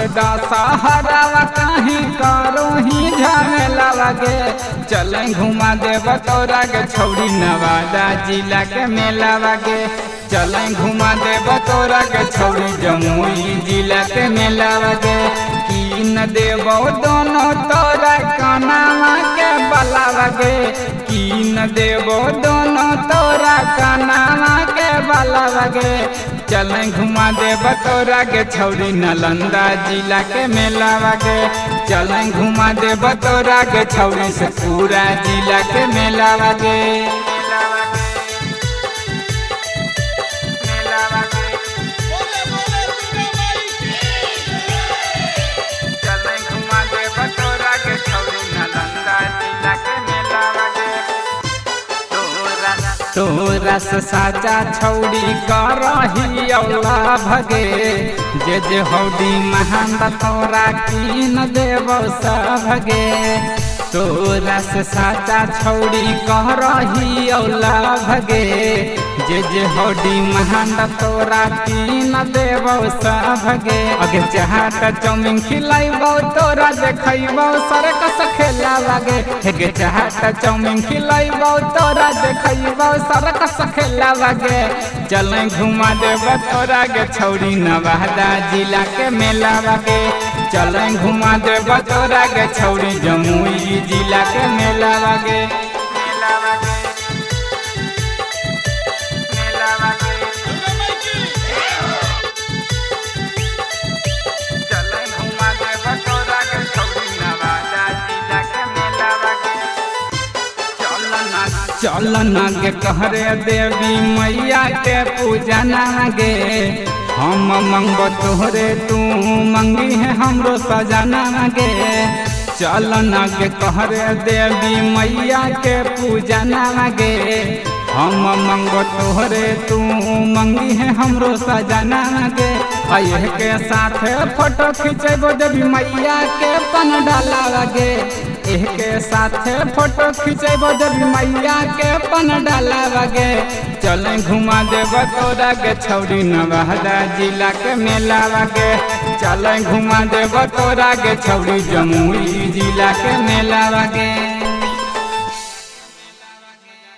दशहरावा कहीं करो ही झमेला लगे। चल घुमा देव तोरा के छौड़ी नवादा जिला के मेला लगे। चल घुमा देव तोरा के छौड़ी जमुई जिला के मेला लगे। कीन देवो दोनों तोरा कनावा के बला लगे। कीन देवो दोनों तोरा कनावा के बला लगे। चल घुमा देव तोरा के छौड़ी नालंदा जिला के मेला लगे। चल घुमा देव तोरा के छौड़ी से पूरा जिला के मेला लगे। तोरा से साचा छौड़ी करही औला भगे। जे हौडी महान तोरा कीन देव भगे। तोरा से साचा छौड़ी करही औला भगे। जे हौडी महान तोरा कीन देव भगे। अगे चाहत चाउमीन खिलाइबो तोरा देखैबो सर्कस खेला लगे। हेगे चाहत चाउमीन खिलाइबो तोरा देखैबो सर्कस खेला लगे। चल घुमा देव तोरा के छौड़ी नवादा जिला के मेला लगे। चल घुमा देव तोरा के छौड़ी जमुई जिला के मेला लगे। चल नागे कहरे देवी मैया के पूजा नागे। हम मंगो तोहरे तू मंगी है हमरो सजाना गे। चल नागे कहरे देवी मैया के पूजा नागे। हम मंगो तोहरे तू मंगी है हमरो सजाना गे। अये के साथ फोटो खिंचेबो देवी मैया के पन डाला लगे। के साथ फोटो खिंचेबो देवी मैया के पन डाला लगे। चल घुमा देव तोरा के छौड़ी नवादा जिला के मेला लगे। चल घुमा देव तोरा के छौड़ी जमुई जिला के मेला लगे।